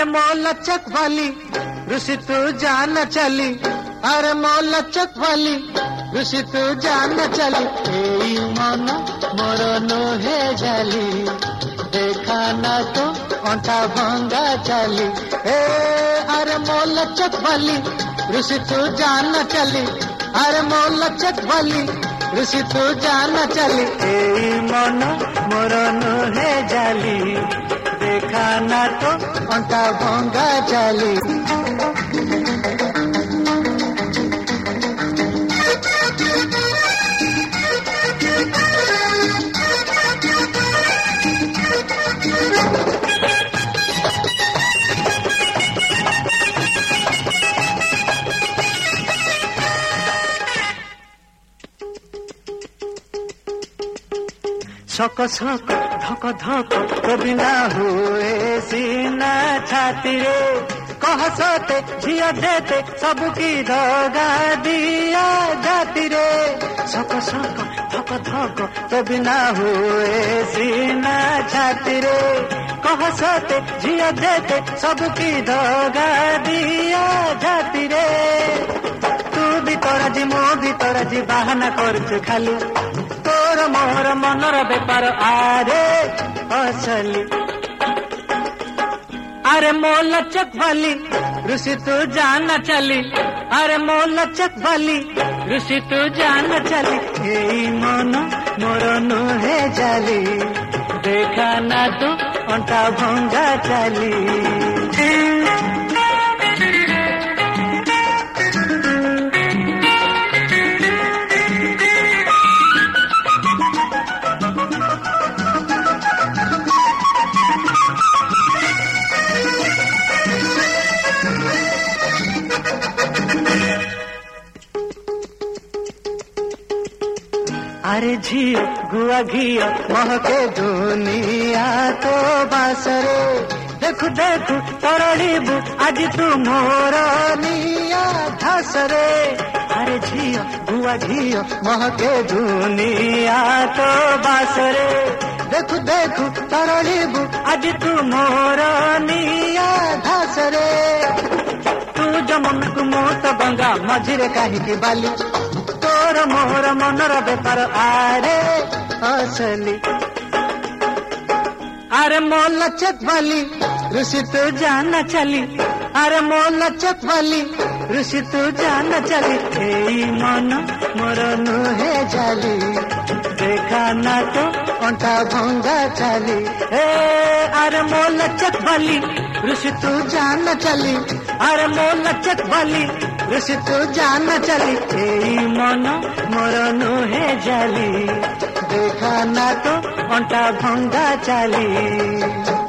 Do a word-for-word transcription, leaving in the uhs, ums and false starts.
अरे मो लचक वाली ऋषि तू जान चली, अरे मो लचक वाली ऋषि तू जान चली, एई मन मोर नुहे जाली, देखा ना तो अंटा भंगा चाली। ए अरे मो लचक वाली ऋषि तू जान चली, अरे मो लचक वाली ऋषि तू जान चली, एई मन मोर नुहे जाली, देखा ना तो अंटा भंगा चाली। शक शक धक धक तो बिना हुए सीना छाती रे, कह सते झिया देते सबकी दगा दिया जाती रे। शक शक धक धक तो बिना हुए सीना छाती रे, कह सते झिया देते सबकी दगा दिया जाती रे। तू भी तोरा जी मो भी तोरा जी बाहाना करछु खाली, तोर मोर मनर बेपार आरे असली। अरे मो लचक वाली ऋषि तू जान चली, अरे मो लचक वाली ऋषि तू जान चली, एई मन मोर नुहे जाली, देखा ना तू अंटा भंगा चाली। अरे झियो गुआ घियो महके दुनिया तो बासरे, देखु देखु तरड़ीबु आज तू मोर निया घासरे। अरे झियो गुआ घियो महके दुनिया तो बासरे, देखु देखु तरड़ीबु आज तू मोर निया घासरे। तू जमन को मोत गंगा मझिरे काहिकी बाली, तोर मोर मनर बेपार आरे असली। अरे मो लचक वाली ऋषि तू जान चली, अरे मो लचक वाली ऋषि तू जान चली, एई मन मोर नुहे जाली, देखा ना तो अंटा भंगा चाली। ए अरे मो लचक वाली ऋषि तू जान चली, अरे मो लचक वाली ऋषि तू जान चली, एई मन मोर नुहे जाली, देखा ना तो अंटा भंगा चाली।